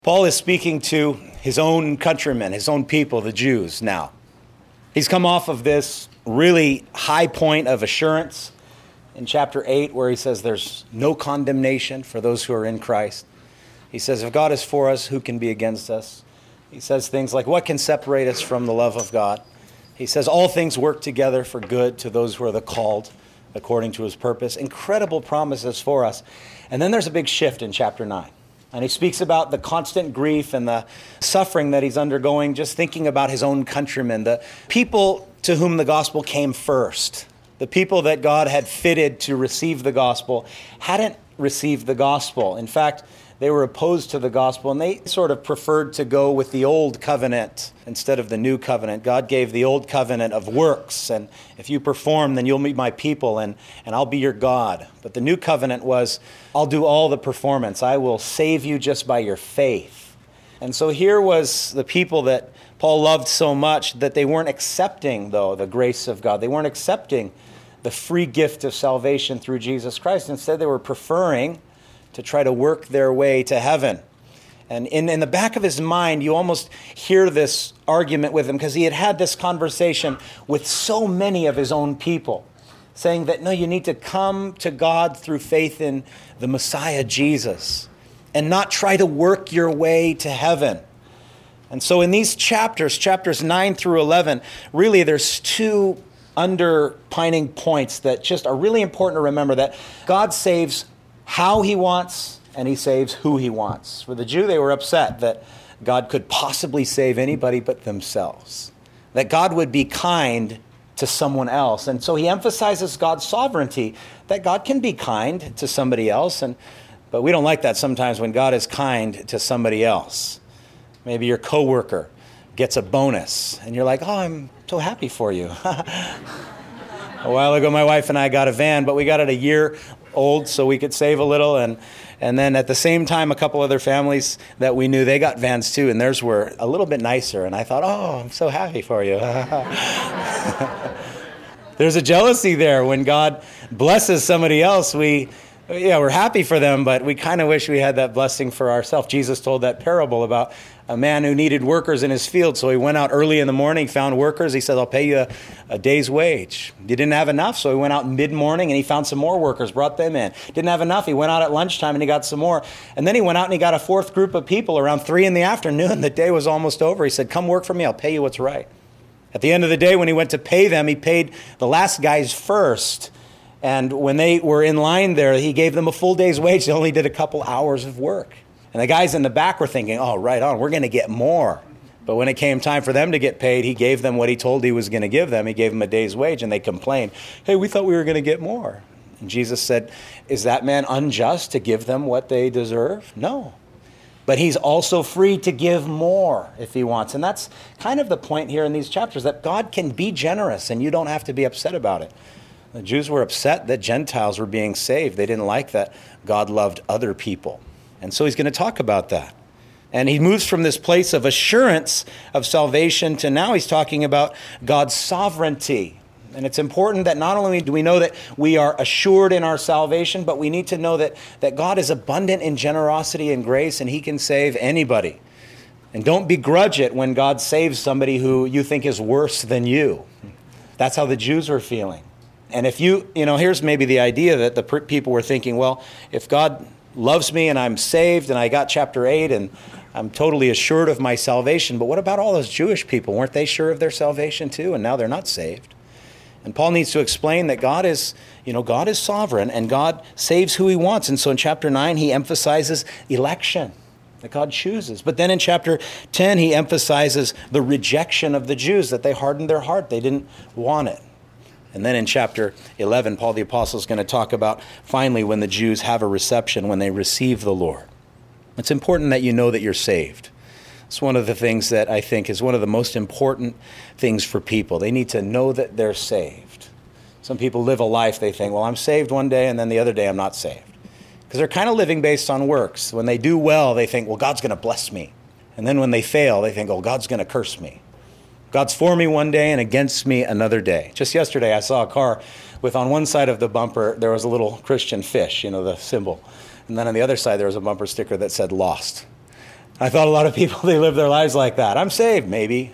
Paul is speaking to his own countrymen, his own people, the Jews now. He's come off of this really high point of assurance in chapter 8 where he says there's no condemnation for those who are in Christ. He says, if God is for us, who can be against us? He says things like, what can separate us from the love of God? He says, all things work together for good to those who are the called according to his purpose. Incredible promises for us. And then there's a big shift in chapter 9. And he speaks about the constant grief and the suffering that he's undergoing, just thinking about his own countrymen, the people to whom the gospel came first. The people that God had fitted to receive the gospel hadn't received the gospel. In fact, they were opposed to the gospel, and they sort of preferred to go with the old covenant instead of the new covenant. God gave the old covenant of works, and if you perform, then you'll be my people, and I'll be your God. But the new covenant was, I'll do all the performance. I will save you just by your faith. And so here was the people that Paul loved so much that they weren't accepting, though, the grace of God. They weren't accepting the free gift of salvation through Jesus Christ. Instead, they were preferring to try to work their way to heaven. And in the back of his mind, you almost hear this argument with him because he had had this conversation with so many of his own people, saying that, no, you need to come to God through faith in the Messiah, Jesus, and not try to work your way to heaven. And so in these chapters 9 through 11, really there's two underpinning points that just are really important to remember, that God saves how he wants, and he saves who he wants. For the Jew, they were upset that God could possibly save anybody but themselves, that God would be kind to someone else. And so he emphasizes God's sovereignty, that God can be kind to somebody else, but we don't like that sometimes when God is kind to somebody else. Maybe your coworker gets a bonus, and you're like, oh, I'm so happy for you. A while ago, my wife and I got a van, but we got it a year old so we could save a little. And then at the same time, a couple other families that we knew, they got vans too, and theirs were a little bit nicer. And I thought, oh, I'm so happy for you. There's a jealousy there. When God blesses somebody else, we're happy for them, but we kind of wish we had that blessing for ourselves. Jesus told that parable about a man who needed workers in his field. So he went out early in the morning, found workers. He said, I'll pay you a day's wage. He didn't have enough, so he went out mid-morning and he found some more workers, brought them in. Didn't have enough. He went out at lunchtime and he got some more. And then he went out and he got a fourth group of people around 3 in the afternoon. The day was almost over. He said, come work for me. I'll pay you what's right. At the end of the day, when he went to pay them, he paid the last guys first. And when they were in line there, he gave them a full day's wage. They only did a couple hours of work. And the guys in the back were thinking, oh, right on, we're going to get more. But when it came time for them to get paid, he gave them what he told he was going to give them. He gave them a day's wage, and they complained, hey, we thought we were going to get more. And Jesus said, is that man unjust to give them what they deserve? No. But he's also free to give more if he wants. And that's kind of the point here in these chapters, that God can be generous, and you don't have to be upset about it. The Jews were upset that Gentiles were being saved. They didn't like that God loved other people. And so he's going to talk about that. And he moves from this place of assurance of salvation to now he's talking about God's sovereignty. And it's important that not only do we know that we are assured in our salvation, but we need to know that God is abundant in generosity and grace, and he can save anybody. And don't begrudge it when God saves somebody who you think is worse than you. That's how the Jews were feeling. And if here's maybe the idea that the people were thinking, well, if God loves me and I'm saved and I got chapter 8 and I'm totally assured of my salvation, but what about all those Jewish people? Weren't they sure of their salvation too? And now they're not saved. And Paul needs to explain that God is sovereign and God saves who he wants. And so in chapter 9, he emphasizes election, that God chooses. But then in chapter 10, he emphasizes the rejection of the Jews, that they hardened their heart. They didn't want it. And then in chapter 11, Paul the Apostle is going to talk about finally when the Jews have a reception, when they receive the Lord. It's important that you know that you're saved. It's one of the things that I think is one of the most important things for people. They need to know that they're saved. Some people live a life, they think, well, I'm saved one day and then the other day I'm not saved. Because they're kind of living based on works. When they do well, they think, well, God's going to bless me. And then when they fail, they think, oh, God's going to curse me. God's for me one day and against me another day. Just yesterday, I saw a car with on one side of the bumper, there was a little Christian fish, the symbol. And then on the other side, there was a bumper sticker that said lost. I thought a lot of people, they live their lives like that. I'm saved, maybe.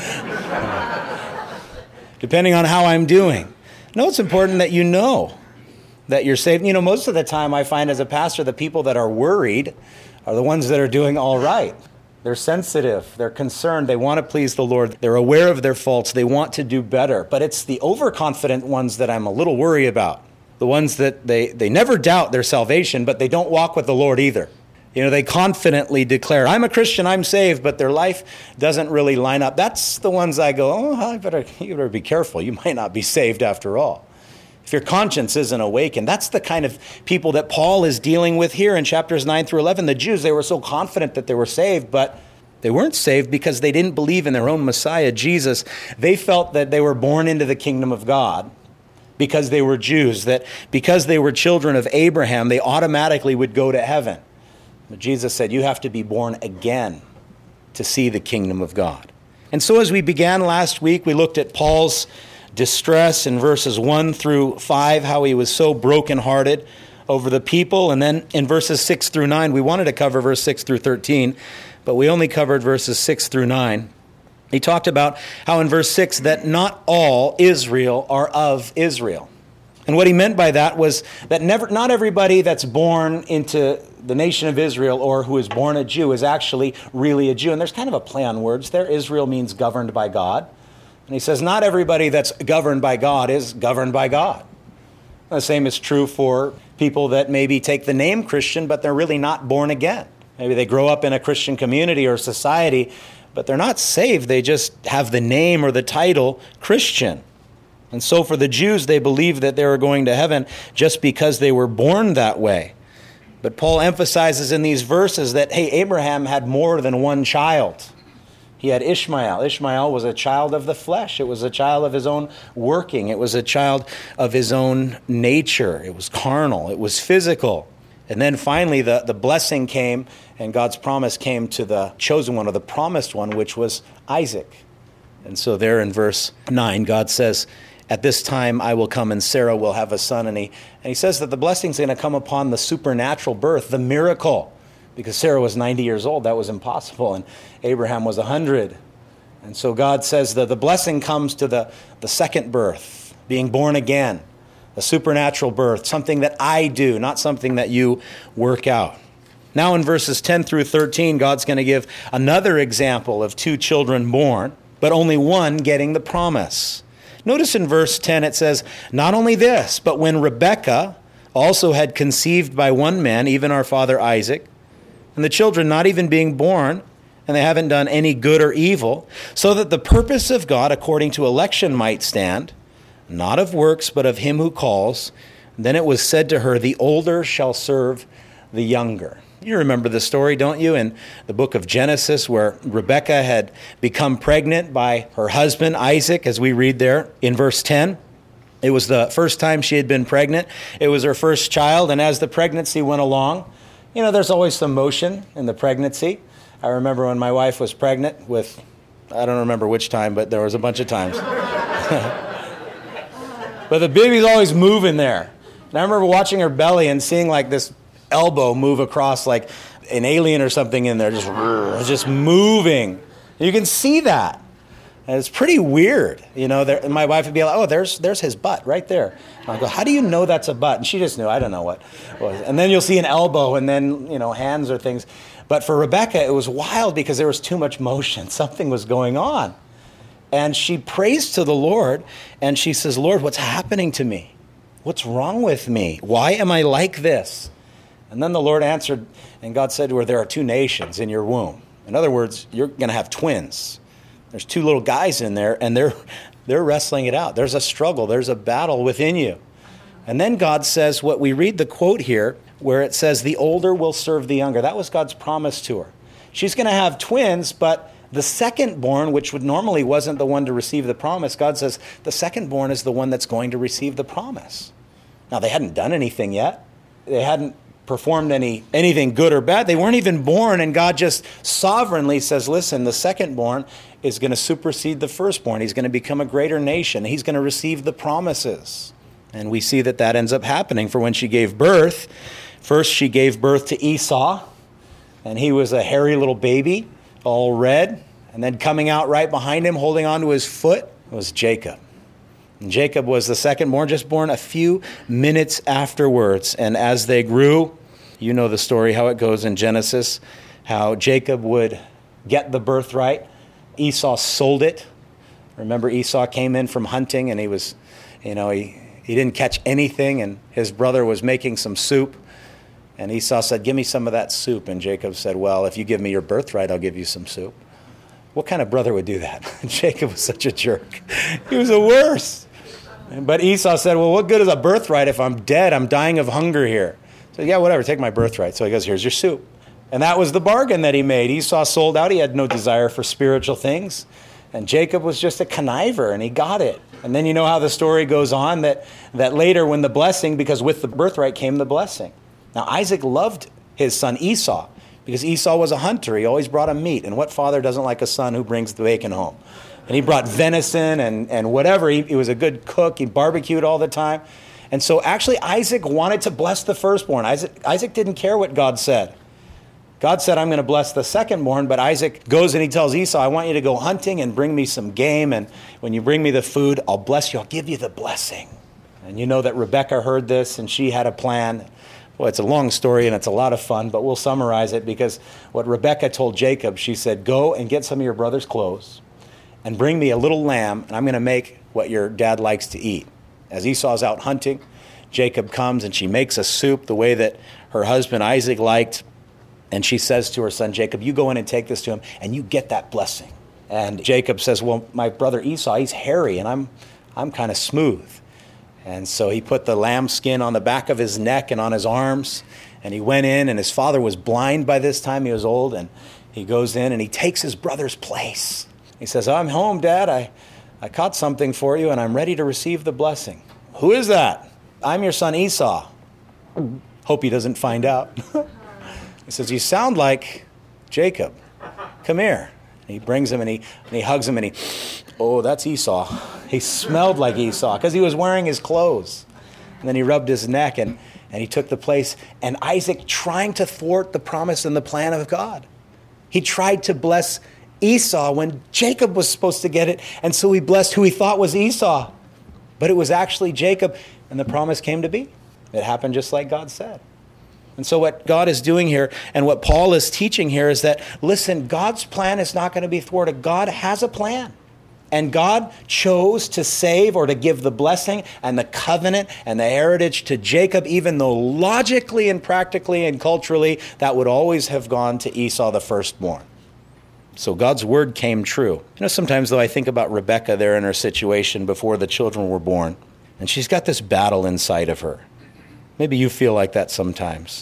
Depending on how I'm doing. No, it's important that you know that you're saved. You know, most of the time I find as a pastor, the people that are worried are the ones that are doing all right. They're sensitive. They're concerned. They want to please the Lord. They're aware of their faults. They want to do better. But it's the overconfident ones that I'm a little worried about. The ones that they never doubt their salvation, but they don't walk with the Lord either. You know, they confidently declare, I'm a Christian, I'm saved, but their life doesn't really line up. That's the ones I go, oh, you better be careful. You might not be saved after all. If your conscience isn't awakened, that's the kind of people that Paul is dealing with here in chapters 9 through 11. The Jews, they were so confident that they were saved, but they weren't saved because they didn't believe in their own Messiah, Jesus. They felt that they were born into the kingdom of God because they were Jews, that because they were children of Abraham, they automatically would go to heaven. But Jesus said, you have to be born again to see the kingdom of God. And so as we began last week, we looked at Paul's distress in verses 1 through 5, how he was so brokenhearted over the people. And then in verses 6 through 9, we wanted to cover verse 6 through 13, but we only covered verses 6 through 9. He talked about how in verse 6 that not all Israel are of Israel. And what he meant by that was that not everybody that's born into the nation of Israel or who is born a Jew is actually really a Jew. And there's kind of a play on words there. Israel means governed by God. And he says not everybody that's governed by God is governed by God. The same is true for people that maybe take the name Christian, but they're really not born again. Maybe they grow up in a Christian community or society, but they're not saved. They just have the name or the title Christian. And so for the Jews, they believed that they were going to heaven just because they were born that way. But Paul emphasizes in these verses that, hey, Abraham had more than one child. He had Ishmael. Ishmael was a child of the flesh. It was a child of his own working. It was a child of his own nature. It was carnal. It was physical. And then finally the blessing came and God's promise came to the chosen one or the promised one, which was Isaac. And so there in verse 9, God says, at this time I will come and Sarah will have a son. And he says that the blessing is going to come upon the supernatural birth, the miracle. Because Sarah was 90 years old, that was impossible. And Abraham was 100. And so God says that the blessing comes to the second birth, being born again, a supernatural birth, something that I do, not something that you work out. Now in verses 10 through 13, God's going to give another example of two children born, but only one getting the promise. Notice in verse 10 it says, not only this, but when Rebekah also had conceived by one man, even our father Isaac, and the children not even being born, and they haven't done any good or evil, so that the purpose of God according to election might stand, not of works, but of him who calls. Then it was said to her, the older shall serve the younger. You remember the story, don't you, in the book of Genesis, where Rebekah had become pregnant by her husband, Isaac, as we read there in verse 10. It was the first time she had been pregnant. It was her first child, and as the pregnancy went along, you know, there's always some motion in the pregnancy. I remember when my wife was pregnant with, I don't remember which time, but there was a bunch of times. But the baby's always moving there. And I remember watching her belly and seeing like this elbow move across like an alien or something in there, just moving. You can see that. And it's pretty weird. You know, my wife would be like, oh, there's his butt right there. And I'll go, how do you know that's a butt? And she just knew. I don't know what it was. And then you'll see an elbow and then, you know, hands or things. But for Rebekah, it was wild because there was too much motion. Something was going on. And she prays to the Lord and she says, Lord, what's happening to me? What's wrong with me? Why am I like this? And then the Lord answered, and God said to her, there are two nations in your womb. In other words, you're going to have twins. There's two little guys in there, and they're wrestling it out. There's a struggle. There's a battle within you. And then God says, what we read the quote here, where it says, the older will serve the younger. That was God's promise to her. She's going to have twins, but the second born, which normally wasn't the one to receive the promise, God says, the second born is the one that's going to receive the promise. Now, they hadn't done anything yet. They hadn't performed anything good or bad. They weren't even born, and God just sovereignly says, listen, the second born is going to supersede the firstborn. He's going to become a greater nation. He's going to receive the promises. And we see that ends up happening. For when she gave birth, first she gave birth to Esau, And he was a hairy little baby, all red. And then coming out right behind him, holding onto his foot, was Jacob. And Jacob was the second born, just born a few minutes afterwards. And as they grew, you know the story, how it goes in Genesis, how Jacob would get the birthright. Esau sold it. Remember, Esau came in from hunting, and he was, he didn't catch anything, and his brother was making some soup. And Esau said, give me some of that soup. And Jacob said, well, if you give me your birthright, I'll give you some soup. What kind of brother would do that? Jacob was such a jerk. He was the worst. But Esau said, well, what good is a birthright if I'm dead? I'm dying of hunger here. So yeah, whatever, take my birthright. So he goes, here's your soup. And that was the bargain that he made. Esau sold out. He had no desire for spiritual things. And Jacob was just a conniver, and he got it. And then you know how the story goes on, that later when the blessing, because with the birthright came the blessing. Now Isaac loved his son Esau, because Esau was a hunter. He always brought him meat. And what father doesn't like a son who brings the bacon home? And he brought venison and whatever. He was a good cook. He barbecued all the time. And so actually Isaac wanted to bless the firstborn. Isaac didn't care what God said. God said, I'm going to bless the secondborn, but Isaac goes and he tells Esau, I want you to go hunting and bring me some game, and when you bring me the food, I'll bless you. I'll give you the blessing. And you know that Rebekah heard this, and she had a plan. Well, it's a long story, and it's a lot of fun, but we'll summarize it, because what Rebekah told Jacob, she said, go and get some of your brother's clothes and bring me a little lamb, and I'm going to make what your dad likes to eat. As Esau's out hunting, Jacob comes, and she makes a soup the way that her husband Isaac liked. And she says to her son Jacob, you go in and take this to him, and you get that blessing. And Jacob says, well, my brother Esau, he's hairy, and I'm kind of smooth. And so he put the lamb skin on the back of his neck and on his arms. And he went in, and his father was blind by this time. He was old. And he goes in, and he takes his brother's place. He says, I'm home, Dad. I caught something for you, and I'm ready to receive the blessing. Who is that? I'm your son Esau. Hope he doesn't find out. He says, you sound like Jacob. Come here. And he brings him, and he hugs him, and oh, that's Esau. He smelled like Esau because he was wearing his clothes. And then he rubbed his neck, and he took the place. And Isaac, trying to thwart the promise and the plan of God, he tried to bless Esau when Jacob was supposed to get it. And so he blessed who he thought was Esau. But it was actually Jacob, and the promise came to be. It happened just like God said. And so what God is doing here, and what Paul is teaching here, is that, listen, God's plan is not going to be thwarted. God has a plan. And God chose to save, or to give the blessing and the covenant and the heritage to Jacob, even though logically and practically and culturally that would always have gone to Esau, the firstborn. So God's word came true. Sometimes though I think about Rebekah there in her situation before the children were born, and she's got this battle inside of her. Maybe you feel like that sometimes,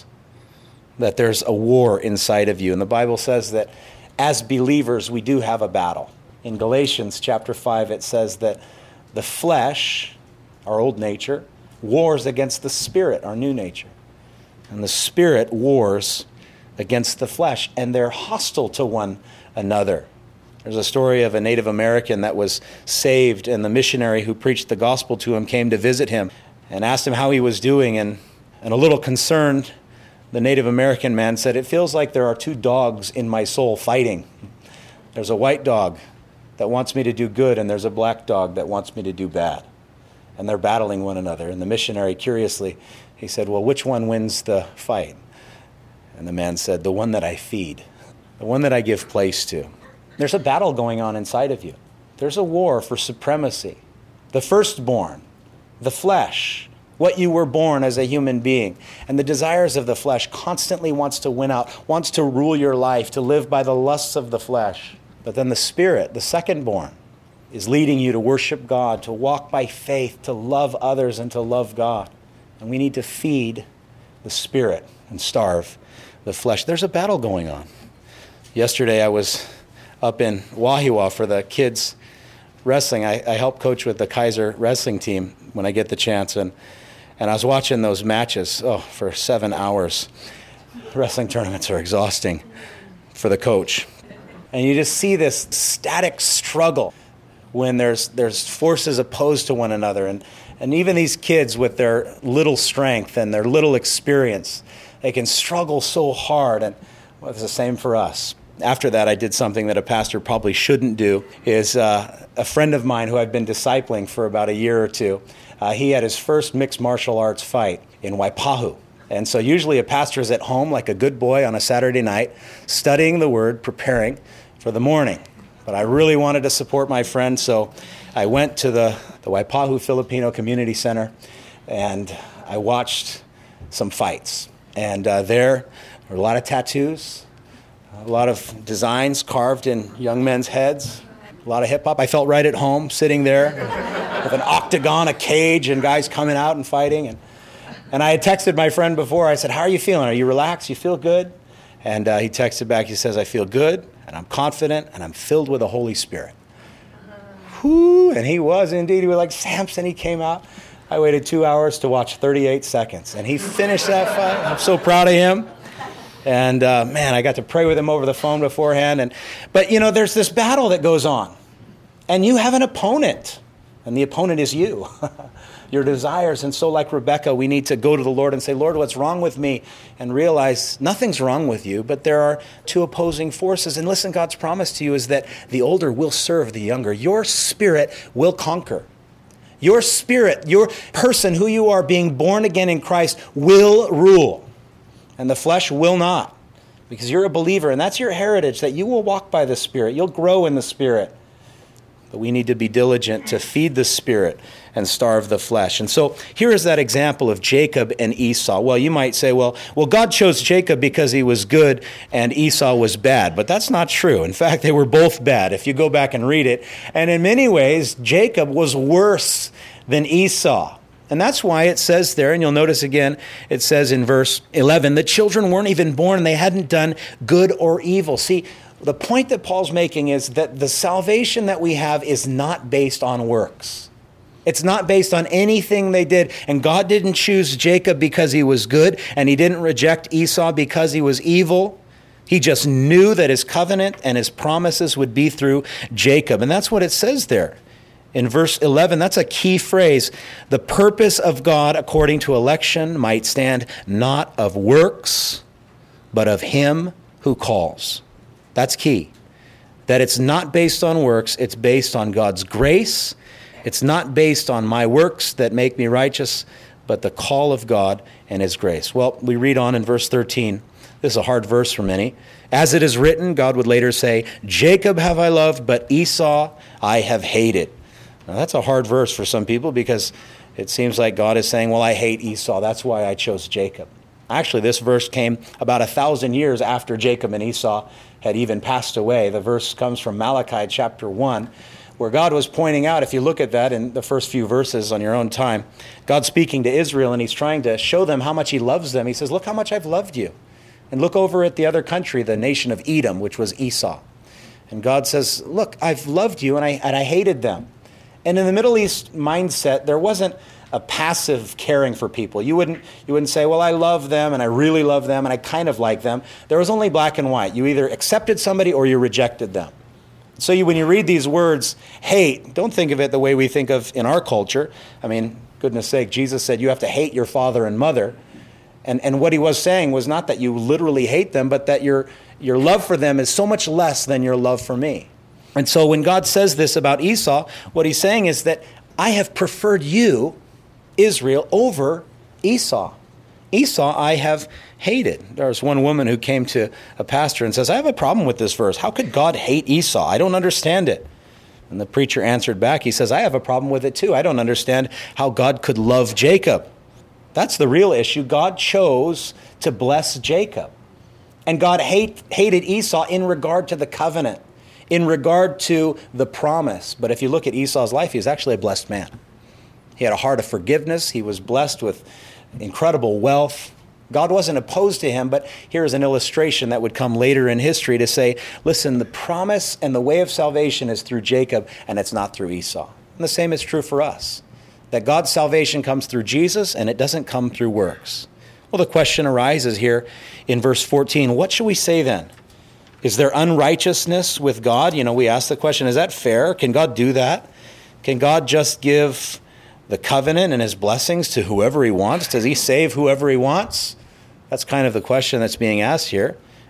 that there's a war inside of you. And the Bible says that as believers, we do have a battle. In Galatians chapter 5, it says that the flesh, our old nature, wars against the spirit, our new nature. And the spirit wars against the flesh, and they're hostile to one another. There's a story of a Native American that was saved, and the missionary who preached the gospel to him came to visit him and asked him how he was doing, and a little concerned, the Native American man said, it feels like there are two dogs in my soul fighting. There's a white dog that wants me to do good, and there's a black dog that wants me to do bad. And they're battling one another. And the missionary, curiously, he said, well, which one wins the fight? And the man said, the one that I feed, the one that I give place to. There's a battle going on inside of you. There's a war for supremacy. The firstborn, the flesh, what you were born as a human being. And the desires of the flesh constantly wants to win out, wants to rule your life, to live by the lusts of the flesh. But then the Spirit, the secondborn, is leading you to worship God, to walk by faith, to love others, and to love God. And we need to feed the Spirit and starve the flesh. There's a battle going on. Yesterday I was up in Wahiawa for the kids' wrestling. I help coach with the Kaiser wrestling team when I get the chance. And I was watching those matches for 7 hours. Wrestling tournaments are exhausting for the coach. And you just see this static struggle when there's forces opposed to one another. And even these kids with their little strength and their little experience, they can struggle so hard. And Well, it's the same for us. After that, I did something that a pastor probably shouldn't do. Is a friend of mine who I've been discipling for about a year or two, he had his first mixed martial arts fight in Waipahu. And so usually a pastor is at home like a good boy on a Saturday night, studying the Word, preparing for the morning. But I really wanted to support my friend, so I went to the Waipahu Filipino Community Center, and I watched some fights. And there were a lot of tattoos, a lot of designs carved in young men's heads, a lot of hip-hop. I felt right at home sitting there with an octagon, a cage, and guys coming out and fighting. And I had texted my friend before. I said, how are you feeling? Are you relaxed? You feel good? And he texted back. He says, I feel good, and I'm confident, and I'm filled with the Holy Spirit. Whoo! And he was indeed. He was like Samson. He came out. I waited 2 hours to watch 38 seconds, and he finished that fight. I'm so proud of him. And, man, I got to pray with him over the phone beforehand. But, you know, there's this battle that goes on. And you have an opponent. And the opponent is you, your desires. And so like Rebecca, we need to go to the Lord and say, Lord, what's wrong with me? And realize nothing's wrong with you, but there are two opposing forces. And listen, God's promise to you is that the older will serve the younger. Your spirit will conquer. Your spirit, your person, who you are being born again in Christ, will rule. And the flesh will not, because you're a believer, and that's your heritage, that you will walk by the Spirit. You'll grow in the Spirit. But we need to be diligent to feed the Spirit and starve the flesh. And so here is that example of Jacob and Esau. Well, you might say, well, God chose Jacob because he was good and Esau was bad. But that's not true. In fact, they were both bad if you go back and read it. And in many ways, Jacob was worse than Esau. And that's why it says there, and you'll notice again, it says in verse 11, the children weren't even born, and they hadn't done good or evil. See, the point that Paul's making is that the salvation that we have is not based on works. It's not based on anything they did. And God didn't choose Jacob because he was good, and he didn't reject Esau because he was evil. He just knew that his covenant and his promises would be through Jacob. And that's what it says there. In verse 11, that's a key phrase. The purpose of God according to election might stand not of works, but of him who calls. That's key. That it's not based on works, it's based on God's grace. It's not based on my works that make me righteous, but the call of God and his grace. Well, we read on in verse 13. This is a hard verse for many. As it is written, God would later say, Jacob have I loved, but Esau I have hated. Now, that's a hard verse for some people because it seems like God is saying, well, I hate Esau. That's why I chose Jacob. Actually, this verse came about 1,000 years after Jacob and Esau had even passed away. The verse comes from Malachi chapter 1, where God was pointing out, if you look at that in the first few verses on your own time, God's speaking to Israel, and he's trying to show them how much he loves them. He says, look how much I've loved you. And look over at the other country, the nation of Edom, which was Esau. And God says, look, I've loved you, and I hated them. And in the Middle East mindset, there wasn't a passive caring for people. You wouldn't say, well, I love them, and I really love them, and I kind of like them. There was only black and white. You either accepted somebody or you rejected them. So when you read these words, hate, don't think of it the way we think of in our culture. I mean, goodness sake, Jesus said you have to hate your father and mother. And what he was saying was not that you literally hate them, but that your love for them is so much less than your love for me. And so when God says this about Esau, what he's saying is that I have preferred you, Israel, over Esau. Esau I have hated. There was one woman who came to a pastor and says, I have a problem with this verse. How could God hate Esau? I don't understand it. And the preacher answered back, he says, I have a problem with it too. I don't understand how God could love Jacob. That's the real issue. God chose to bless Jacob. And God hated Esau in regard to the covenant, in regard to the promise. But if you look at Esau's life, he was actually a blessed man. He had a heart of forgiveness. He was blessed with incredible wealth. God wasn't opposed to him, but here's an illustration that would come later in history to say, listen, the promise and the way of salvation is through Jacob, and it's not through Esau. And the same is true for us, that God's salvation comes through Jesus, and it doesn't come through works. Well, the question arises here in verse 14, what should we say then? Is there unrighteousness with God? You know, we ask the question, is that fair? Can God do that? Can God just give the covenant and his blessings to whoever he wants? Does he save whoever he wants? That's kind of the question that's being asked here.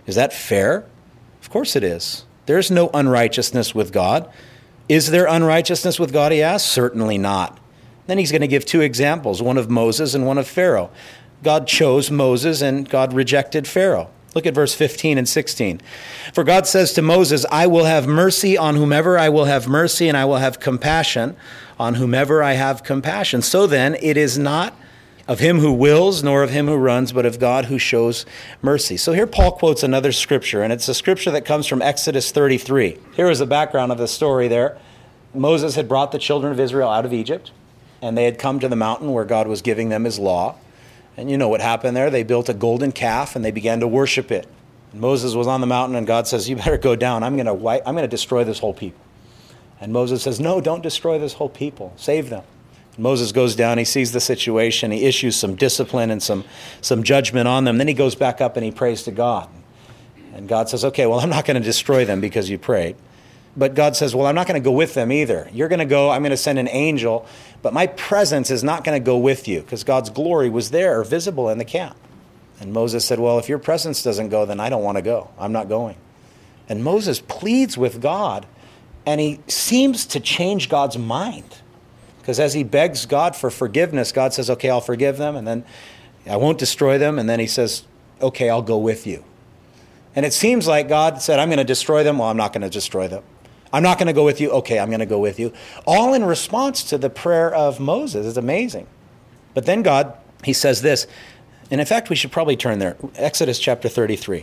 Is that fair? Of course it is. There's no unrighteousness with God. Is there unrighteousness with God, he asks? Certainly not. Then he's going to give two examples, one of Moses and one of Pharaoh. God chose Moses and God rejected Pharaoh. Look at verse 15 and 16. For God says to Moses, I will have mercy on whomever I will have mercy, and I will have compassion on whomever I have compassion. So then, it is not of him who wills, nor of him who runs, but of God who shows mercy. So here Paul quotes another scripture, and it's a scripture that comes from Exodus 33. Here is the background of the story there. Moses had brought the children of Israel out of Egypt, and they had come to the mountain where God was giving them his law. And you know what happened there. They built a golden calf, and they began to worship it. And Moses was on the mountain, and God says, you better go down. I'm going to destroy this whole people. And Moses says, no, don't destroy this whole people. Save them. Moses goes down, he sees the situation, he issues some discipline and some judgment on them. Then he goes back up and he prays to God. And God says, okay, well, I'm not going to destroy them because you prayed. But God says, well, I'm not going to go with them either. You're going to go, I'm going to send an angel, but my presence is not going to go with you because God's glory was there, visible in the camp. And Moses said, well, if your presence doesn't go, then I don't want to go. I'm not going. And Moses pleads with God, and he seems to change God's mind. Because as he begs God for forgiveness, God says, okay, I'll forgive them, and then I won't destroy them. And then he says, okay, I'll go with you. And it seems like God said, I'm going to destroy them. Well, I'm not going to destroy them. I'm not going to go with you. Okay, I'm going to go with you. All in response to the prayer of Moses. It's amazing. But then God, he says this, and in fact, we should probably turn there. Exodus chapter 33.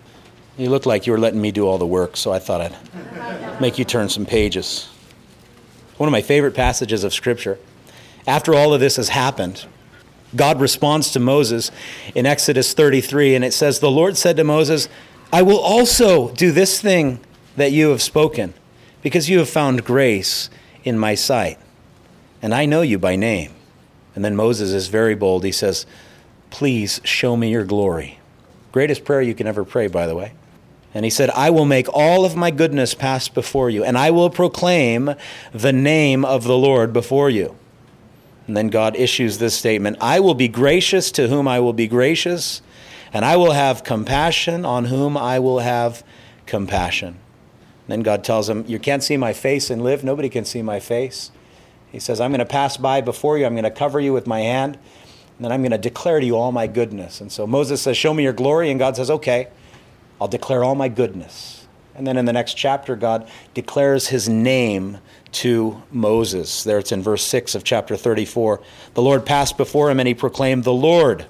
You look like you were letting me do all the work, so I thought I'd make you turn some pages. One of my favorite passages of Scripture. After all of this has happened, God responds to Moses in Exodus 33, and it says, the Lord said to Moses, I will also do this thing that you have spoken, because you have found grace in my sight, and I know you by name. And then Moses is very bold. He says, please show me your glory. Greatest prayer you can ever pray, by the way. And he said, I will make all of my goodness pass before you, and I will proclaim the name of the Lord before you. And then God issues this statement, I will be gracious to whom I will be gracious, and I will have compassion on whom I will have compassion. And then God tells him, you can't see my face and live. Nobody can see my face. He says, I'm going to pass by before you. I'm going to cover you with my hand, and then I'm going to declare to you all my goodness. And so Moses says, show me your glory. And God says, okay, I'll declare all my goodness. And then in the next chapter, God declares his name to Moses. There it's in verse 6 of chapter 34. The Lord passed before him, and he proclaimed, the Lord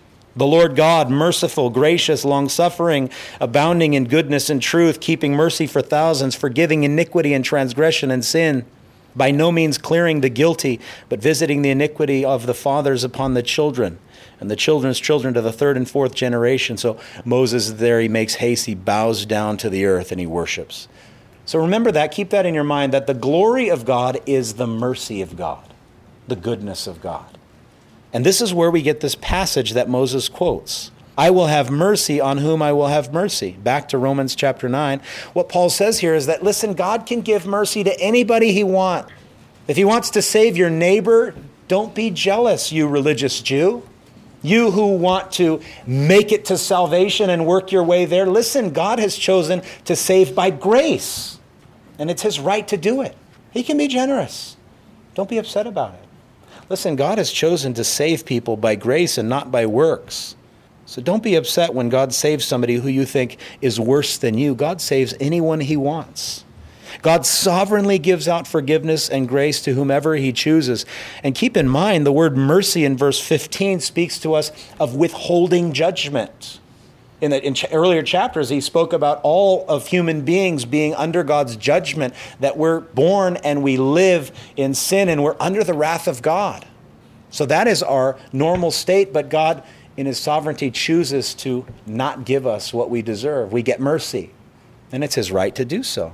God, merciful, gracious, long-suffering, abounding in goodness and truth, keeping mercy for thousands, forgiving iniquity and transgression and sin, by no means clearing the guilty, but visiting the iniquity of the fathers upon the children, and the children's children to the third and fourth generation. So Moses there, he makes haste, he bows down to the earth, and he worships. So remember that, keep that in your mind, that the glory of God is the mercy of God, the goodness of God. And this is where we get this passage that Moses quotes. I will have mercy on whom I will have mercy. Back to Romans chapter 9. What Paul says here is that, listen, God can give mercy to anybody he wants. If he wants to save your neighbor, don't be jealous, you religious Jew. You who want to make it to salvation and work your way there, listen, God has chosen to save by grace. And it's his right to do it. He can be generous. Don't be upset about it. Listen, God has chosen to save people by grace and not by works. So don't be upset when God saves somebody who you think is worse than you. God saves anyone he wants. God sovereignly gives out forgiveness and grace to whomever he chooses. And keep in mind, the word mercy in verse 15 speaks to us of withholding judgment. In earlier chapters, he spoke about all of human beings being under God's judgment, that we're born and we live in sin and we're under the wrath of God. So that is our normal state, but God, in his sovereignty, chooses to not give us what we deserve. We get mercy, and it's his right to do so.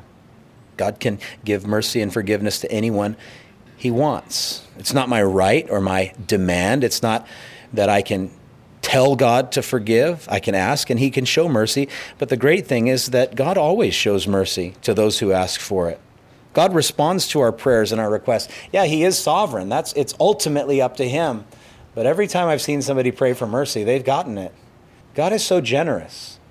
God can give mercy and forgiveness to anyone he wants. It's not my right or my demand. It's not that I can tell God to forgive. I can ask and he can show mercy. But the great thing is that God always shows mercy to those who ask for it. God responds to our prayers and our requests. Yeah, he is sovereign. It's ultimately up to him. But every time I've seen somebody pray for mercy, they've gotten it. God is so generous.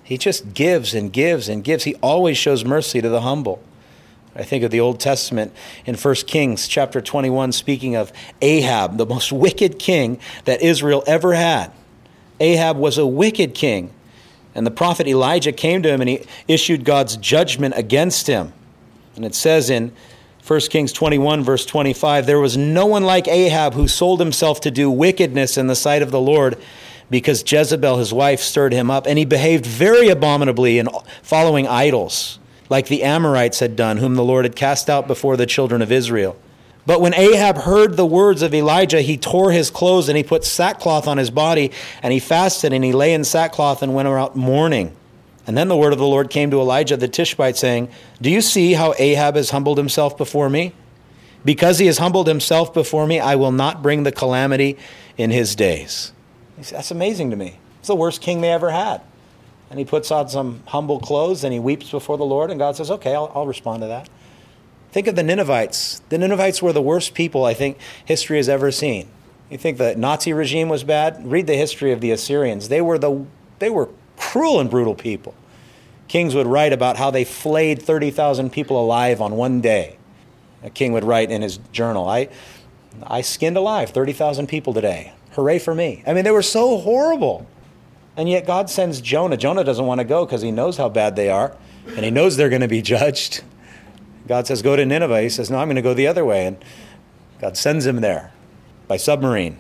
He just gives and gives and gives. He always shows mercy to the humble. I think of the Old Testament in 1 Kings chapter 21, speaking of Ahab, the most wicked king that Israel ever had. Ahab was a wicked king. And the prophet Elijah came to him and he issued God's judgment against him. And it says in 1 Kings 21, verse 25, there was no one like Ahab who sold himself to do wickedness in the sight of the Lord, because Jezebel, his wife, stirred him up. And he behaved very abominably in following idols, like the Amorites had done, whom the Lord had cast out before the children of Israel. But when Ahab heard the words of Elijah, he tore his clothes and he put sackcloth on his body, and he fasted and he lay in sackcloth and went out mourning. And then the word of the Lord came to Elijah the Tishbite, saying, do you see how Ahab has humbled himself before me? Because he has humbled himself before me, I will not bring the calamity in his days. That's amazing to me. It's the worst king they ever had. And he puts on some humble clothes and he weeps before the Lord, and God says, okay, I'll respond to that. Think of the Ninevites. The Ninevites were the worst people I think history has ever seen. You think the Nazi regime was bad? Read the history of the Assyrians. They were cruel and brutal people. Kings would write about how they flayed 30,000 people alive on one day. A king would write in his journal, I skinned alive 30,000 people today. Hooray for me. I mean, they were so horrible. And yet God sends Jonah. Jonah doesn't want to go because he knows how bad they are, and he knows they're going to be judged. God says, go to Nineveh. He says, no, I'm going to go the other way. And God sends him there by submarine.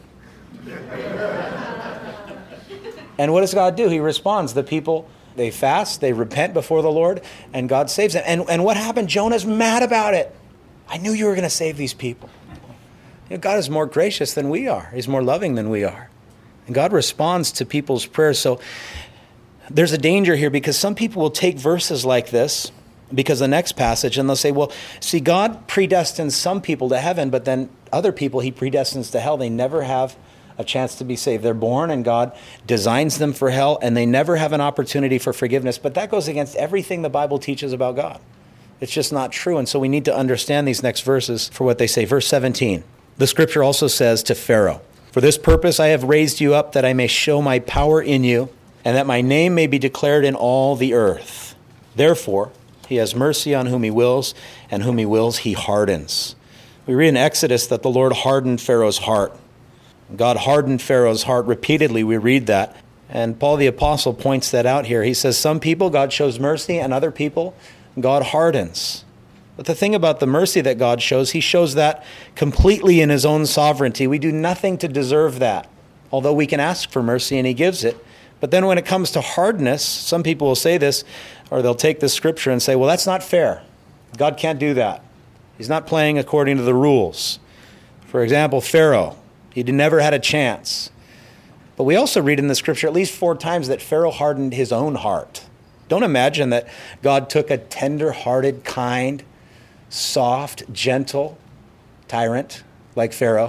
And what does God do? He responds. The people, they fast, they repent before the Lord, and God saves them. And what happened? Jonah's mad about it. I knew you were going to save these people. You know, God is more gracious than we are. He's more loving than we are. And God responds to people's prayers. So there's a danger here, because some people will take verses like this, because the next passage, and they'll say, well, see, God predestines some people to heaven, but then other people he predestines to hell. They never have a chance to be saved. They're born and God designs them for hell, and they never have an opportunity for forgiveness. But that goes against everything the Bible teaches about God. It's just not true. And so we need to understand these next verses for what they say. Verse 17, the scripture also says to Pharaoh, for this purpose I have raised you up, that I may show my power in you, and that my name may be declared in all the earth. Therefore, he has mercy on whom he wills, and whom he wills he hardens. We read in Exodus that the Lord hardened Pharaoh's heart. God hardened Pharaoh's heart repeatedly. We read that. And Paul the Apostle points that out here. He says some people God shows mercy, and other people God hardens. But the thing about the mercy that God shows, he shows that completely in his own sovereignty. We do nothing to deserve that, although we can ask for mercy and he gives it. But then when it comes to hardness, some people will say this, or they'll take this scripture and say, well, that's not fair. God can't do that. He's not playing according to the rules. For example, Pharaoh, he never had a chance. But we also read in the scripture at least 4 times that Pharaoh hardened his own heart. Don't imagine that God took a tender-hearted, kind, soft, gentle tyrant like Pharaoh.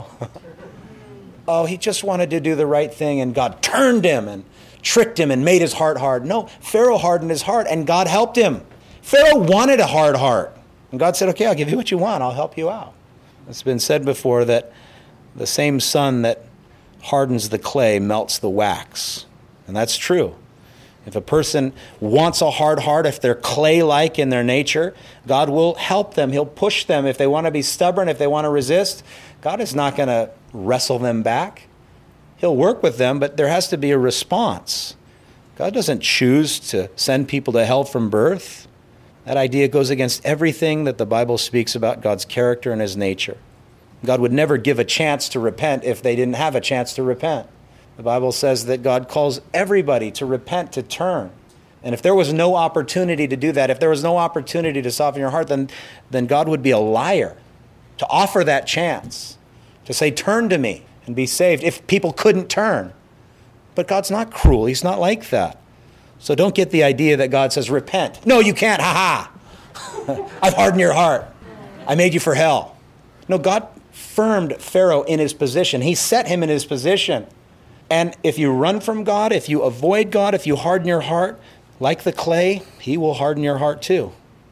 Oh, he just wanted to do the right thing, and God turned him and tricked him and made his heart hard. No, Pharaoh hardened his heart, and God helped him. Pharaoh wanted a hard heart. And God said, okay, I'll give you what you want. I'll help you out. It's been said before that the same sun that hardens the clay melts the wax. And that's true. If a person wants a hard heart, if they're clay-like in their nature, God will help them. He'll push them. If they want to be stubborn, if they want to resist, God is not going to wrestle them back. He'll work with them, but there has to be a response. God doesn't choose to send people to hell from birth. That idea goes against everything that the Bible speaks about God's character and his nature. God would never give a chance to repent if they didn't have a chance to repent. The Bible says that God calls everybody to repent, to turn. And if there was no opportunity to do that, if there was no opportunity to soften your heart, then God would be a liar to offer that chance, to say, turn to me and be saved, if people couldn't turn. But God's not cruel. He's not like that. So don't get the idea that God says, repent. No, you can't. Ha ha. I've hardened your heart. I made you for hell. No, God firmed Pharaoh in his position. He set him in his position. And if you run from God, if you avoid God, if you harden your heart, like the clay, he will harden your heart too.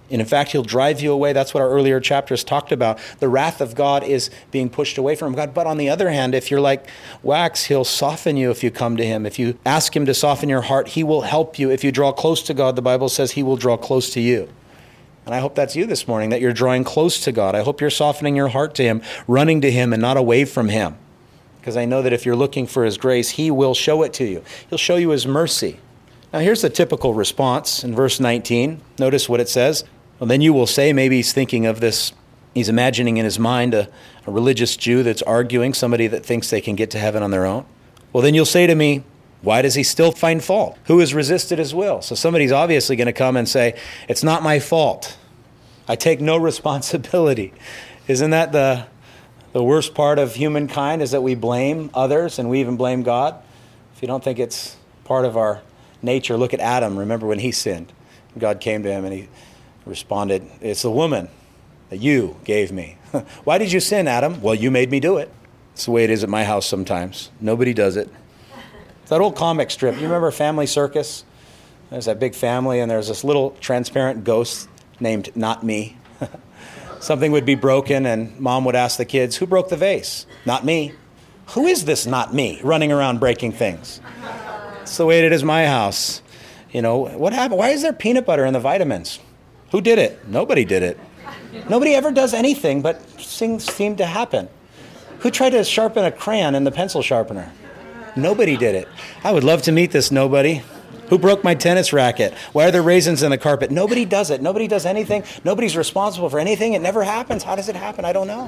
And in fact, he'll drive you away. That's what our earlier chapters talked about. The wrath of God is being pushed away from God. But on the other hand, if you're like wax, he'll soften you if you come to him. If you ask him to soften your heart, he will help you. If you draw close to God, the Bible says he will draw close to you. And I hope that's you this morning, that you're drawing close to God. I hope you're softening your heart to him, running to him and not away from him. Because I know that if you're looking for his grace, he will show it to you. He'll show you his mercy. Now here's the typical response in verse 19. Notice what it says. Well, then you will say, maybe he's thinking of this, he's imagining in his mind a religious Jew that's arguing, somebody that thinks they can get to heaven on their own. Well, then you'll say to me, why does he still find fault? Who has resisted his will? So somebody's obviously going to come and say, it's not my fault. I take no responsibility. Isn't that the worst part of humankind, is that we blame others and we even blame God? If you don't think it's part of our nature, look at Adam. Remember when he sinned? God came to him and he responded, it's the woman that you gave me. Why did you sin, Adam? Well, you made me do it. It's the way it is at my house sometimes. Nobody does it. It's that old comic strip. You remember Family Circus? There's that big family and there's this little transparent ghost named Not Me. Something would be broken and mom would ask the kids, who broke the vase? Not me. Who is this not me running around breaking things? It's the way it is in my house. You know, what happened? Why is there peanut butter in the vitamins? Who did it? Nobody did it. Nobody ever does anything, but things seem to happen. Who tried to sharpen a crayon in the pencil sharpener? Nobody did it. I would love to meet this nobody. Who broke my tennis racket? Why are there raisins in the carpet? Nobody does it. Nobody does anything. Nobody's responsible for anything. It never happens. How does it happen? I don't know.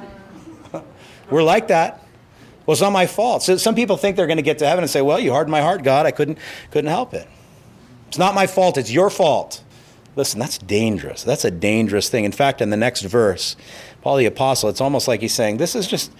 We're like that. Well, it's not my fault. So some people think they're going to get to heaven and say, well, you hardened my heart, God. I couldn't help it. It's not my fault. It's your fault. Listen, that's dangerous. That's a dangerous thing. In fact, in the next verse, Paul the Apostle, it's almost like he's saying, this is just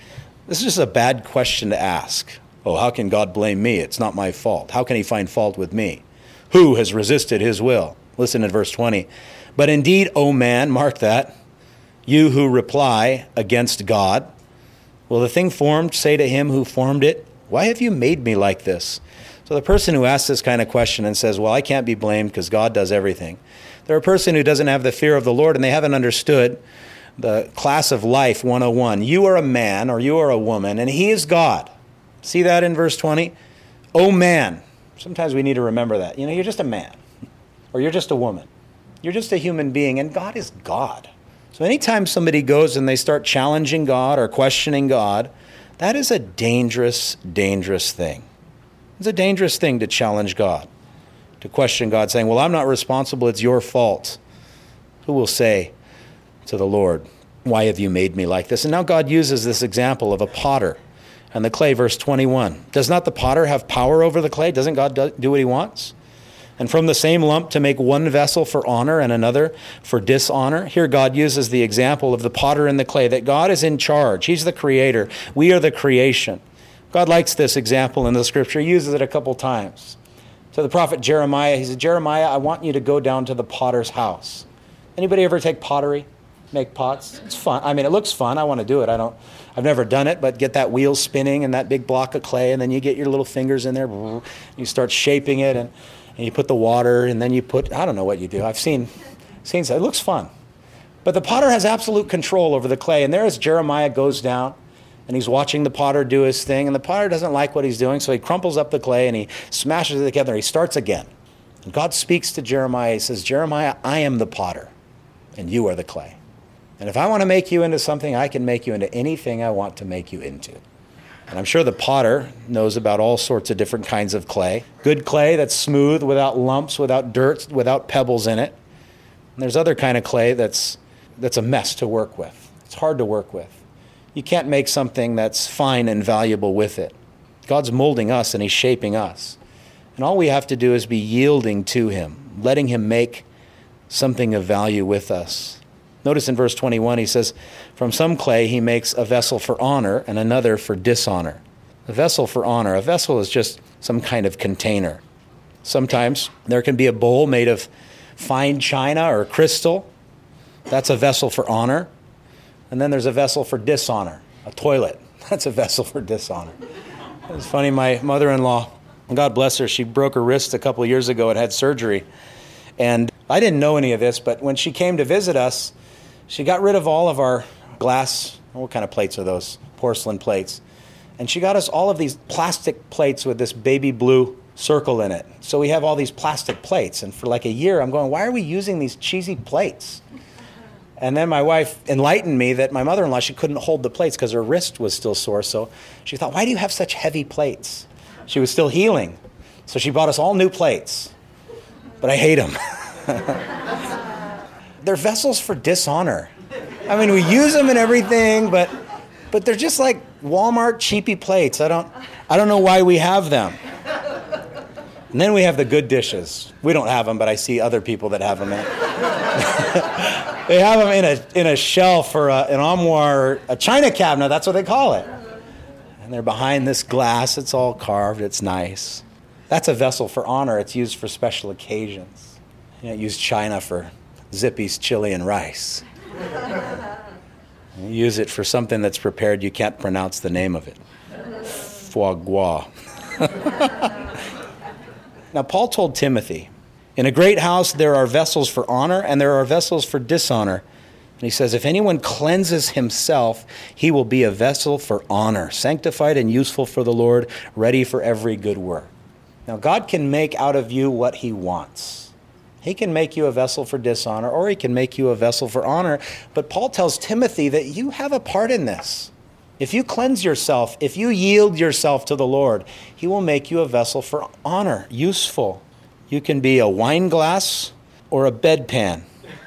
a bad question to ask. Oh, how can God blame me? It's not my fault. How can he find fault with me? Who has resisted his will? Listen in verse 20. But indeed, O man, mark that, you who reply against God, will the thing formed say to him who formed it, why have you made me like this? So the person who asks this kind of question and says, well, I can't be blamed because God does everything. They're a person who doesn't have the fear of the Lord and they haven't understood the class of life 101. You are a man or you are a woman and he is God. See that in verse 20? Oh man. Sometimes we need to remember that. You know, you're just a man or you're just a woman. You're just a human being and God is God. So anytime somebody goes and they start challenging God or questioning God, that is a dangerous, dangerous thing. It's a dangerous thing to challenge God, to question God, saying, well, I'm not responsible, it's your fault. Who will say to the Lord, why have you made me like this? And now God uses this example of a potter and the clay, verse 21. Does not the potter have power over the clay? Doesn't God do what he wants? And from the same lump to make one vessel for honor and another for dishonor. Here God uses the example of the potter and the clay, that God is in charge. He's the creator. We are the creation. God likes this example in the scripture. He uses it a couple times. To the prophet Jeremiah, he said, Jeremiah, I want you to go down to the potter's house. Anybody ever take pottery? Make pots? It's fun. I mean, it looks fun. I want to do it. I've never done it, but get that wheel spinning and that big block of clay, and then you get your little fingers in there. You start shaping it, and you put the water, and then you put, I don't know what you do. I've seen it. It looks fun. But the potter has absolute control over the clay, and there as Jeremiah goes down, and he's watching the potter do his thing, and the potter doesn't like what he's doing, so he crumples up the clay, and he smashes it together, and he starts again. And God speaks to Jeremiah. He says, Jeremiah, I am the potter, and you are the clay. And if I want to make you into something, I can make you into anything I want to make you into. And I'm sure the potter knows about all sorts of different kinds of clay. Good clay that's smooth, without lumps, without dirt, without pebbles in it. And there's other kind of clay that's a mess to work with. It's hard to work with. You can't make something that's fine and valuable with it. God's molding us and he's shaping us. And all we have to do is be yielding to him, letting him make something of value with us. Notice in verse 21, he says, from some clay he makes a vessel for honor and another for dishonor. A vessel for honor. A vessel is just some kind of container. Sometimes there can be a bowl made of fine china or crystal. That's a vessel for honor. And then there's a vessel for dishonor, a toilet. That's a vessel for dishonor. It's funny, my mother-in-law, God bless her, she broke her wrist a couple of years ago and had surgery. And I didn't know any of this, but when she came to visit us, she got rid of all of our glass, what kind of plates are those? Porcelain plates. And she got us all of these plastic plates with this baby blue circle in it. So we have all these plastic plates. And for like a year, I'm going, why are we using these cheesy plates? And then my wife enlightened me that my mother-in-law, she couldn't hold the plates because her wrist was still sore. So she thought, why do you have such heavy plates? She was still healing. So she bought us all new plates. But I hate them. They're vessels for dishonor. I mean, we use them and everything, but they're just like Walmart cheapy plates. I don't know why we have them. And then we have the good dishes. We don't have them, but I see other people that have them. They have them in a shelf or an armoire, a china cabinet. That's what they call it. And they're behind this glass. It's all carved. It's nice. That's a vessel for honor. It's used for special occasions. You use china for Zippy's chili and rice. You use it for something that's prepared. You can't pronounce the name of it. Foie gras. Now, Paul told Timothy, in a great house there are vessels for honor and there are vessels for dishonor. And he says, if anyone cleanses himself, he will be a vessel for honor, sanctified and useful for the Lord, ready for every good work. Now, God can make out of you what he wants. He can make you a vessel for dishonor, or he can make you a vessel for honor. But Paul tells Timothy that you have a part in this. If you cleanse yourself, if you yield yourself to the Lord, he will make you a vessel for honor, useful. You can be a wine glass or a bedpan,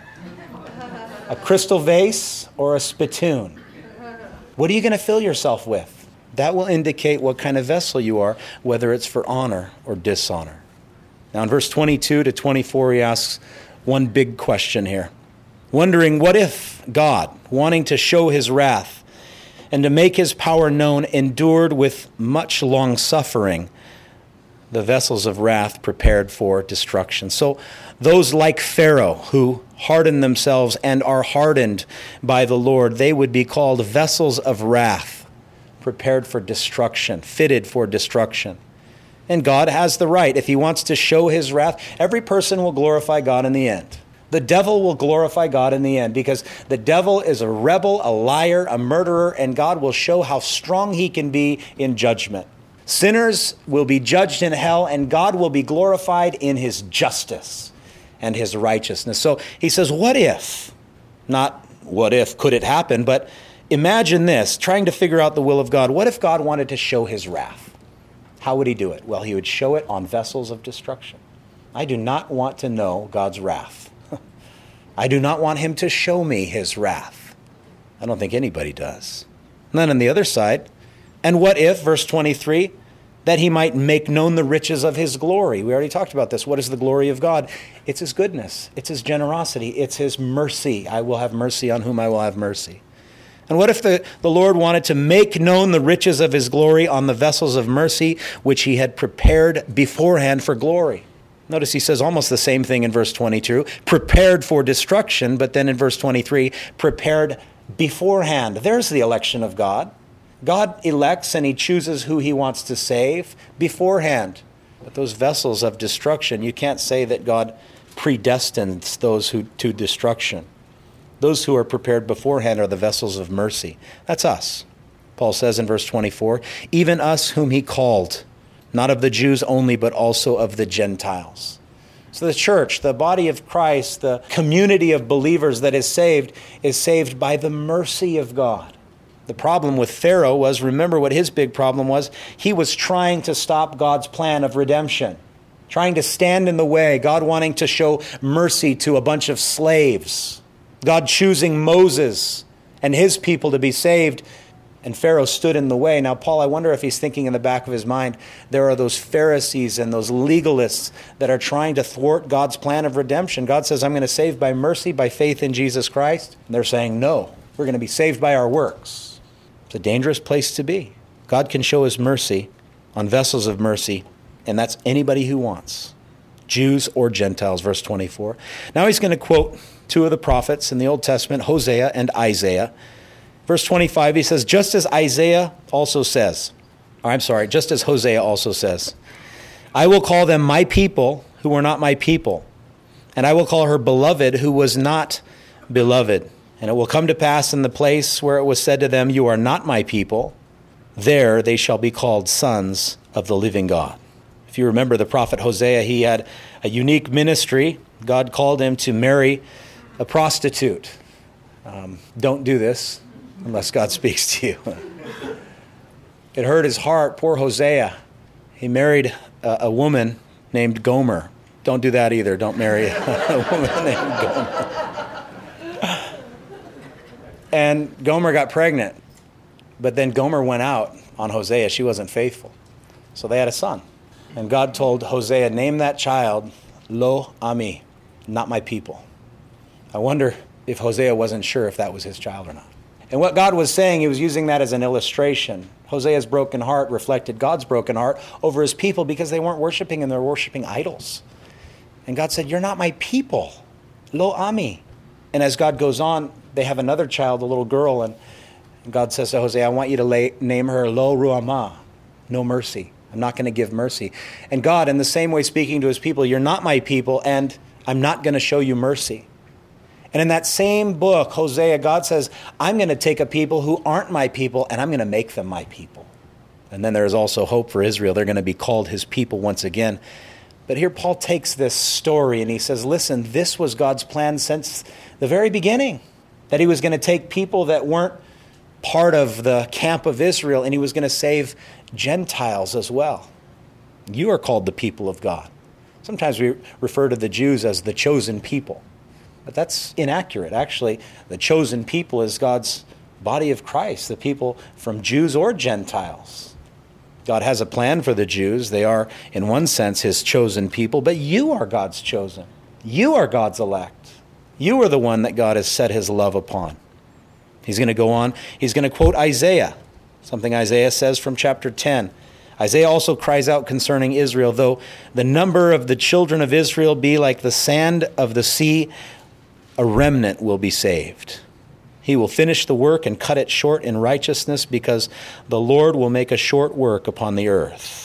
a crystal vase or a spittoon. What are you going to fill yourself with? That will indicate what kind of vessel you are, whether it's for honor or dishonor. Now in verse 22 to 24, he asks one big question here. Wondering, what if God, wanting to show his wrath and to make his power known, endured with much long suffering the vessels of wrath prepared for destruction? So those like Pharaoh who harden themselves and are hardened by the Lord, they would be called vessels of wrath, prepared for destruction, fitted for destruction. And God has the right. If he wants to show his wrath, every person will glorify God in the end. The devil will glorify God in the end because the devil is a rebel, a liar, a murderer, and God will show how strong he can be in judgment. Sinners will be judged in hell, and God will be glorified in his justice and his righteousness. So he says, what if? Not what if, could it happen? But imagine this, trying to figure out the will of God. What if God wanted to show his wrath? How would he do it? Well, he would show it on vessels of destruction. I do not want to know God's wrath. I do not want him to show me his wrath. I don't think anybody does. And then on the other side, and what if, verse 23, that he might make known the riches of his glory? We already talked about this. What is the glory of God? It's his goodness. It's his generosity. It's his mercy. I will have mercy on whom I will have mercy. And what if the Lord wanted to make known the riches of his glory on the vessels of mercy, which he had prepared beforehand for glory? Notice he says almost the same thing in verse 22, prepared for destruction, but then in verse 23, prepared beforehand. There's the election of God. God elects and he chooses who he wants to save beforehand. But those vessels of destruction, you can't say that God predestines those to destruction. Those who are prepared beforehand are the vessels of mercy. That's us. Paul says in verse 24, even us whom he called, not of the Jews only, but also of the Gentiles. So the church, the body of Christ, the community of believers that is saved by the mercy of God. The problem with Pharaoh was, remember what his big problem was? He was trying to stop God's plan of redemption, trying to stand in the way, God wanting to show mercy to a bunch of slaves, God choosing Moses and his people to be saved, and Pharaoh stood in the way. Now, Paul, I wonder if he's thinking in the back of his mind, there are those Pharisees and those legalists that are trying to thwart God's plan of redemption. God says, I'm going to save by mercy, by faith in Jesus Christ. And they're saying, no, we're going to be saved by our works. It's a dangerous place to be. God can show his mercy on vessels of mercy, and that's anybody who wants, Jews or Gentiles, verse 24. Now he's going to quote two of the prophets in the Old Testament, Hosea and Isaiah. Verse 25, he says, just as Hosea also says, I will call them my people who are not my people, And I will call her beloved who was not beloved. And it will come to pass in the place where it was said to them, you are not my people, there they shall be called sons of the living God. If you remember the prophet Hosea, he had a unique ministry. God called him to marry a prostitute. Don't do this unless God speaks to you. It hurt his heart, poor Hosea. He married a woman named Gomer. Don't do that either. Don't marry a woman named Gomer. And Gomer got pregnant. But then Gomer went out on Hosea. She wasn't faithful. So they had a son. And God told Hosea, name that child Lo Ami, not my people. I wonder if Hosea wasn't sure if that was his child or not. And what God was saying, he was using that as an illustration. Hosea's broken heart reflected God's broken heart over his people because they weren't worshiping him, they were worshiping idols. And God said, you're not my people. Lo Ami. And as God goes on, they have another child, a little girl, and God says to Hosea, I want you to name her Lo Ruhamah, no mercy. I'm not going to give mercy. And God, in the same way, speaking to his people, you're not my people, and I'm not going to show you mercy. And in that same book, Hosea, God says, I'm going to take a people who aren't my people, and I'm going to make them my people. And then there's also hope for Israel. They're going to be called his people once again. But here Paul takes this story, and he says, listen, this was God's plan since the very beginning, that he was going to take people that weren't part of the camp of Israel, and he was going to save Gentiles as well. You are called the people of God. Sometimes we refer to the Jews as the chosen people, but that's inaccurate. Actually, the chosen people is God's body of Christ, the people from Jews or Gentiles. God has a plan for the Jews. They are, in one sense, his chosen people, but you are God's chosen. You are God's elect. You are the one that God has set his love upon. He's going to go on. He's going to quote Isaiah, something Isaiah says from chapter 10. Isaiah also cries out concerning Israel, though the number of the children of Israel be like the sand of the sea, a remnant will be saved. He will finish the work and cut it short in righteousness, because the Lord will make a short work upon the earth.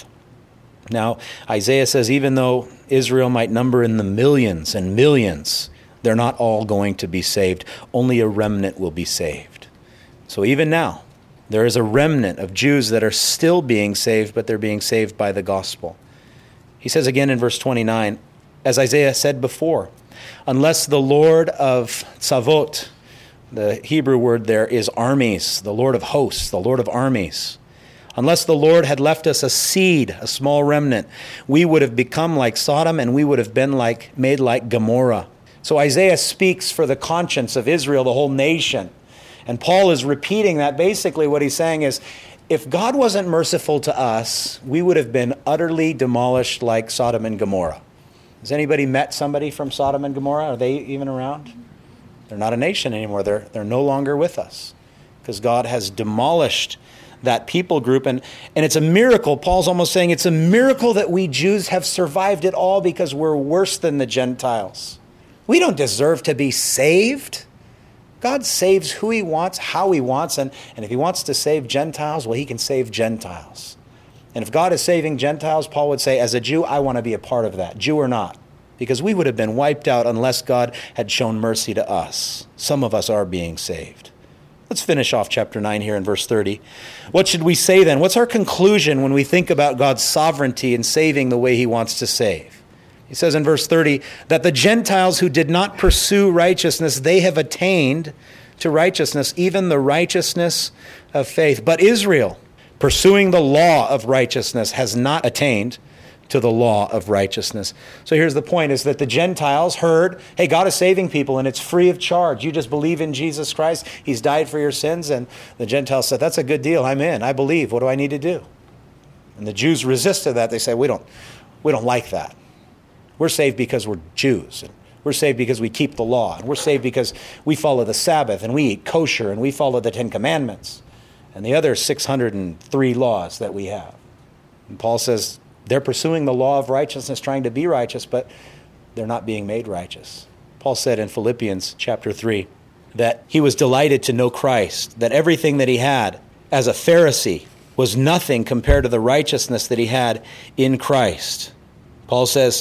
Now, Isaiah says even though Israel might number in the millions and millions, they're not all going to be saved. Only a remnant will be saved. So even now, there is a remnant of Jews that are still being saved, but they're being saved by the gospel. He says again in verse 29, as Isaiah said before, unless the Lord of Tzavot, the Hebrew word there is armies, the Lord of hosts, the Lord of armies. Unless the Lord had left us a seed, a small remnant, we would have become like Sodom, and we would have been made like Gomorrah. So Isaiah speaks for the conscience of Israel, the whole nation. And Paul is repeating that. Basically what he's saying is, if God wasn't merciful to us, we would have been utterly demolished like Sodom and Gomorrah. Has anybody met somebody from Sodom and Gomorrah? Are they even around? They're not a nation anymore. They're no longer with us, because God has demolished that people group. And it's a miracle. Paul's almost saying it's a miracle that we Jews have survived it all, because we're worse than the Gentiles. We don't deserve to be saved. God saves who he wants, how he wants, and if he wants to save Gentiles, well, he can save Gentiles. And if God is saving Gentiles, Paul would say, as a Jew, I want to be a part of that, Jew or not, because we would have been wiped out unless God had shown mercy to us. Some of us are being saved. Let's finish off chapter 9 here in verse 30. What should we say then? What's our conclusion when we think about God's sovereignty in saving the way he wants to save? He says in verse 30, that the Gentiles who did not pursue righteousness, they have attained to righteousness, even the righteousness of faith. But Israel, pursuing the law of righteousness, has not attained to the law of righteousness. So here's the point, is that the Gentiles heard, hey, God is saving people and it's free of charge. You just believe in Jesus Christ. He's died for your sins. And the Gentiles said, that's a good deal. I'm in. I believe. What do I need to do? And the Jews resisted that. They said, we don't like that. We're saved because we're Jews. And we're saved because we keep the law. And we're saved because we follow the Sabbath and we eat kosher and we follow the 10 Commandments and the other 603 laws that we have. And Paul says they're pursuing the law of righteousness, trying to be righteous, but they're not being made righteous. Paul said in Philippians chapter 3 that he was delighted to know Christ, that everything that he had as a Pharisee was nothing compared to the righteousness that he had in Christ. Paul says,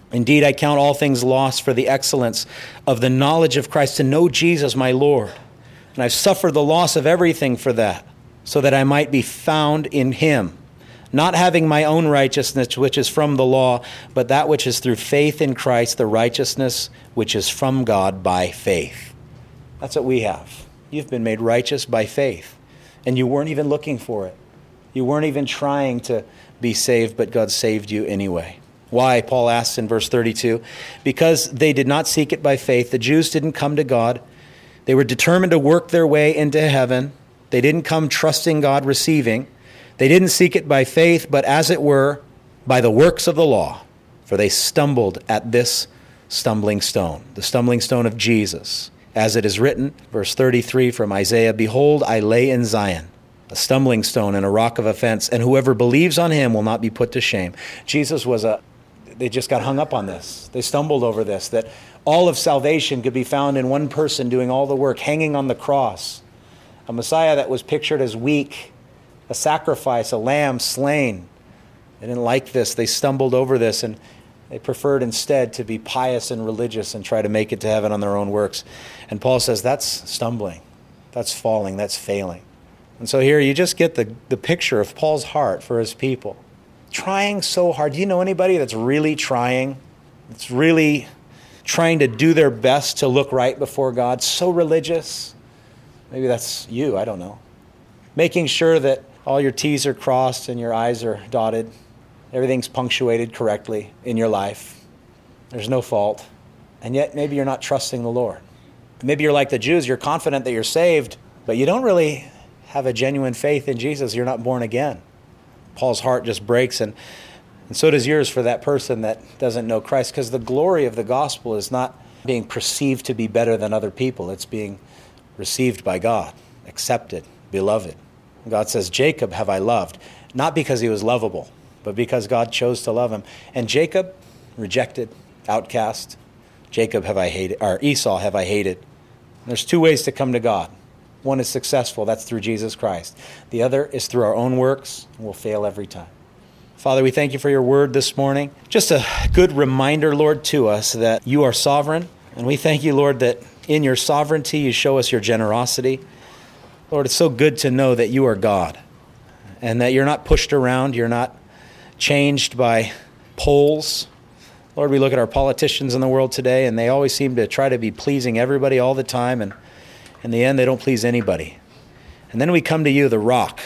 Indeed, I count all things lost for the excellence of the knowledge of Christ, to know Jesus my Lord. And I've suffered the loss of everything for that, so that I might be found in him, not having my own righteousness, which is from the law, but that which is through faith in Christ, the righteousness which is from God by faith. That's what we have. You've been made righteous by faith, and you weren't even looking for it. You weren't even trying to be saved, but God saved you anyway. Why? Paul asks in verse 32, because they did not seek it by faith. The Jews didn't come to God. They were determined to work their way into heaven. They didn't come trusting God, receiving. They didn't seek it by faith, but as it were, by the works of the law. For they stumbled at this stumbling stone, the stumbling stone of Jesus. As it is written, verse 33 from Isaiah, behold, I lay in Zion a stumbling stone and a rock of offense, and whoever believes on him will not be put to shame. Jesus they just got hung up on this. They stumbled over this, that all of salvation could be found in one person doing all the work, hanging on the cross. A Messiah that was pictured as weak, a sacrifice, a lamb slain. They didn't like this. They stumbled over this, and they preferred instead to be pious and religious and try to make it to heaven on their own works. And Paul says that's stumbling, that's falling, that's failing. And so here you just get the picture of Paul's heart for his people. Trying so hard. Do you know anybody that's really trying? That's really trying to do their best to look right before God? So religious. Maybe that's you, I don't know. Making sure that all your T's are crossed and your I's are dotted. Everything's punctuated correctly in your life. There's no fault. And yet maybe you're not trusting the Lord. Maybe you're like the Jews. You're confident that you're saved, but you don't really have a genuine faith in Jesus. You're not born again. Paul's heart just breaks, and so does yours for that person that doesn't know Christ, because the glory of the gospel is not being perceived to be better than other people. It's being received by God, accepted, beloved. God says, Jacob have I loved, not because he was lovable, but because God chose to love him. And Jacob, rejected, outcast. Jacob have I hated, or Esau have I hated. There's two ways to come to God. One is successful, that's through Jesus Christ. The other is through our own works, and we'll fail every time. Father, we thank you for your word this morning. Just a good reminder, Lord, to us that you are sovereign. And we thank you, Lord, that in your sovereignty you show us your generosity. Lord, it's so good to know that you are God and that you're not pushed around, you're not changed by polls. Lord, we look at our politicians in the world today, and they always seem to try to be pleasing everybody all the time, and in the end, they don't please anybody. And then we come to you, the rock.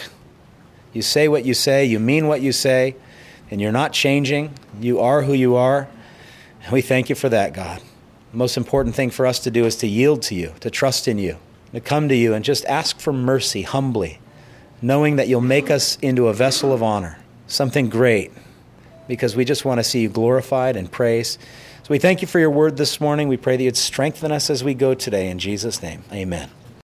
You say what you say, you mean what you say, and you're not changing. You are who you are. And we thank you for that, God. The most important thing for us to do is to yield to you, to trust in you, to come to you and just ask for mercy humbly, knowing that you'll make us into a vessel of honor, something great, because we just want to see you glorified and praised. So we thank you for your word this morning. We pray that you'd strengthen us as we go today. In Jesus' name, amen.